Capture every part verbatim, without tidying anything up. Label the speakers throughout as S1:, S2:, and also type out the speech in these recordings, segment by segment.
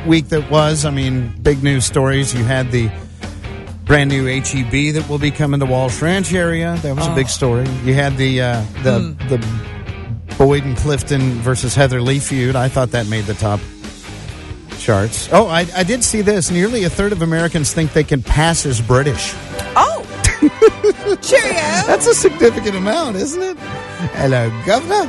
S1: week that was. I mean, big news stories. You had the brand new H E B that will be coming to Walsh Ranch area. That was oh. a big story. You had the uh, the mm. the Boyd and Clifton versus Heather Lee feud. I thought that made the top charts. Oh, I, I did see this. Nearly a third of Americans think they can pass as British.
S2: Oh! Cheerio!
S1: That's a significant amount, isn't it? Hello, Governor.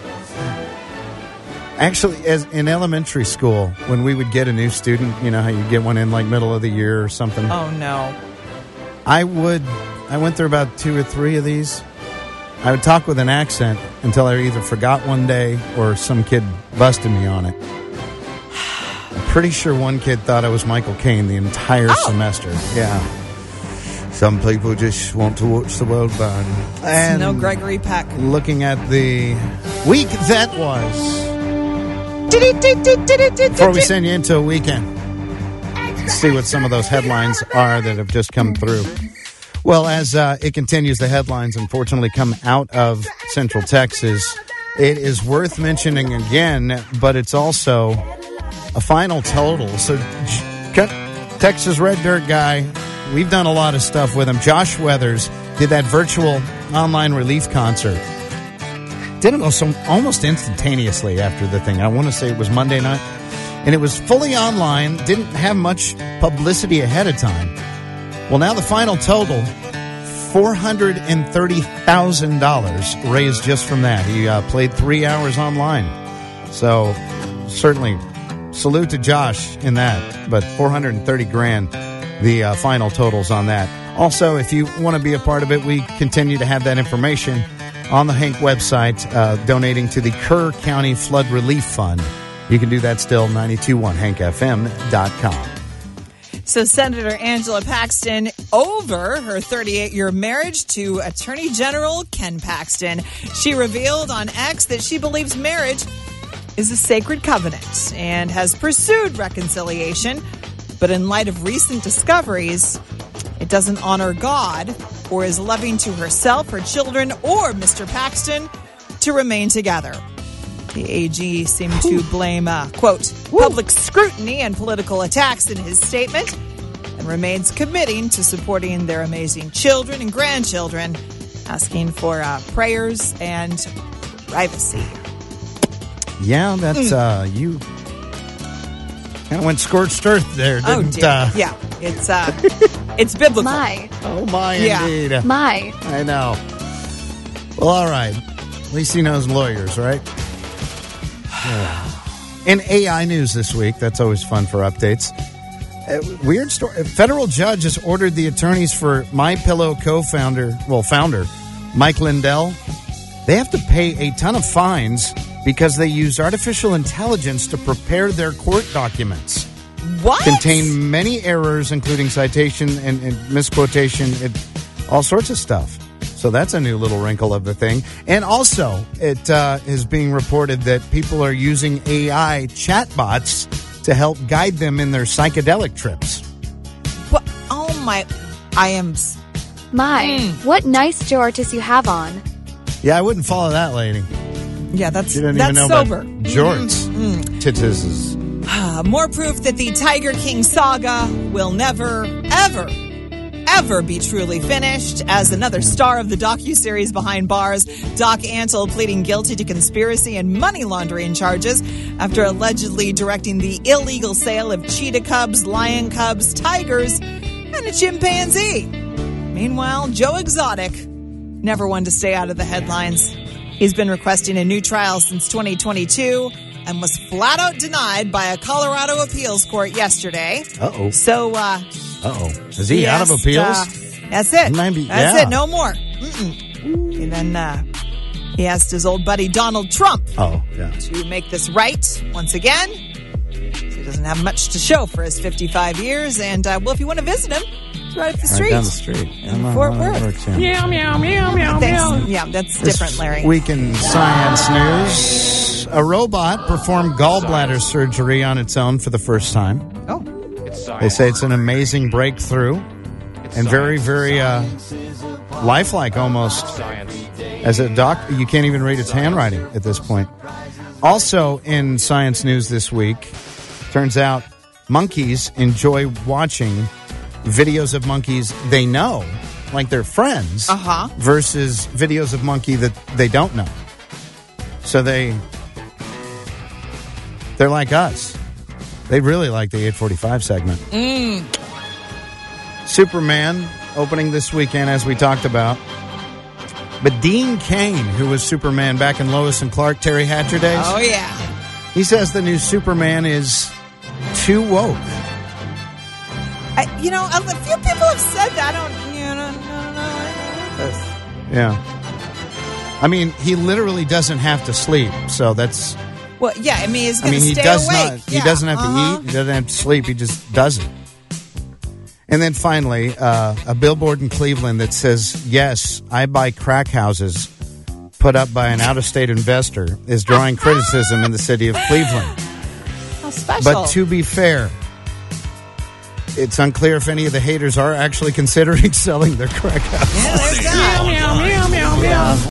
S1: Actually, as in elementary school, when we would get a new student, you know how you get one in like middle of the year or something?
S2: Oh, no.
S1: I would, I went through about two or three of these. I would talk with an accent until I either forgot one day or some kid busted me on it. I'm pretty sure one kid thought I was Michael Caine the entire oh. semester. Yeah. Some people just want to watch the world burn. And
S2: no Gregory Peck.
S1: Looking at the week that was. Before we send you into a weekend, let's see what some of those headlines are that have just come through. Well, as uh, it continues, the headlines unfortunately come out of Central Texas. It is worth mentioning again, but it's also a final total. So, Texas Red Dirt guy, we've done a lot of stuff with him. Josh Weathers did that virtual online relief concert. Did it so almost instantaneously after the thing. I want to say it was Monday night. And it was fully online. Didn't have much publicity ahead of time. Well, now the final total, four hundred thirty thousand dollars raised just from that. He uh, played three hours online. So certainly salute to Josh in that. But four hundred thirty grand, the uh, final totals on that. Also, if you want to be a part of it, we continue to have that information on the Hank website, uh, donating to the Kerr County Flood Relief Fund. You can do that still, nine two one hank f m dot com.
S2: So Senator Angela Paxton over her thirty-eight-year marriage to Attorney General Ken Paxton. She revealed on X that she believes marriage is a sacred covenant and has pursued reconciliation. But in light of recent discoveries, it doesn't honor God or is loving to herself, her children, or Mister Paxton to remain together. The A G seemed to blame, uh, quote, public scrutiny and political attacks in his statement and remains committing to supporting their amazing children and grandchildren, asking for uh, prayers and privacy.
S1: Yeah, that's, uh, you kind of went scorched earth there, didn't
S2: Oh, dear.
S1: Uh...
S2: Yeah, it's, uh, it's biblical.
S3: My.
S1: Oh, my,
S2: yeah.
S1: indeed.
S3: My.
S1: I know. Well, all right. At least he knows lawyers, right? In A I news this week, that's always fun for updates. Uh, weird story. A federal judge has ordered the attorneys for MyPillow co-founder, well, founder, Mike Lindell. They have to pay a ton of fines because they use artificial intelligence to prepare their court documents.
S2: What?
S1: Contain many errors, including citation and, and misquotation, and all sorts of stuff. So that's a new little wrinkle of the thing. And also, it uh, is being reported that people are using A I chatbots to help guide them in their psychedelic trips.
S2: What? Oh, my. I am.
S3: My.
S2: Mm.
S3: What nice jorts you have on.
S1: Yeah, I wouldn't follow that lady.
S2: Yeah, that's,
S1: you didn't
S2: that's
S1: even know
S2: sober.
S1: About jorts.
S2: Mm-hmm.
S1: Titties.
S2: More proof that the Tiger King saga will never, ever, ever be truly finished. As another star of the docuseries Behind Bars, Doc Antle pleading guilty to conspiracy and money laundering charges after allegedly directing the illegal sale of cheetah cubs, lion cubs, tigers, and a chimpanzee. Meanwhile, Joe Exotic, never one to stay out of the headlines. He's been requesting a new trial since twenty twenty-two and was flat out denied by a Colorado appeals court yesterday.
S1: Uh-oh.
S2: So, uh...
S1: Uh-oh. Is he, he out
S2: asked,
S1: of appeals?
S2: Uh, that's it.
S1: Maybe,
S2: that's
S1: yeah.
S2: it. No more. Mm-mm. And then uh, he asked his old buddy Donald Trump
S1: oh, yeah.
S2: to make this right once again. He doesn't have much to show for his fifty-five years. And, uh, well, if you want to visit him, it's right up the street.
S1: Right down the street.
S2: In Fort Worth.
S4: Meow, meow, meow, meow, meow.
S2: Yeah, that's
S1: this
S2: different, Larry.
S1: Week in science news. A robot performed gallbladder surgery on its own for the first time.
S2: Oh.
S1: They say it's an amazing breakthrough and very, very uh, lifelike almost. As a doctor, you can't even read its handwriting at this point. Also in science news this week, turns out monkeys enjoy watching videos of monkeys they know, like their friends,
S2: Uh-huh.
S1: versus videos of monkey that they don't know. So they, they're like us. They really like the eight forty-five segment.
S2: Mm.
S1: Superman opening this weekend, as we talked about. But Dean Cain, who was Superman back in Lois and Clark, Terry Hatcher days,
S2: Oh, yeah.
S1: he says the new Superman is too woke.
S2: I, you know, a few people have said that. I don't, you know, no, no, I don't like this.
S1: Yeah. I mean, he literally doesn't have to sleep, so that's...
S2: Well, yeah, I mean, he's
S1: I
S2: going to
S1: mean, he
S2: stay
S1: does
S2: awake.
S1: not. He
S2: Yeah,
S1: doesn't have
S2: uh-huh.
S1: to eat. He doesn't have to sleep. He just does it. And then finally, uh, a billboard in Cleveland that says, "Yes, I buy crack houses," put up by an out-of-state investor, is drawing criticism in the city of Cleveland.
S2: How special.
S1: But to be fair, it's unclear if any of the haters are actually considering selling their crack houses.
S2: Yeah, there's that.
S4: Meow, meow, meow, meow, meow.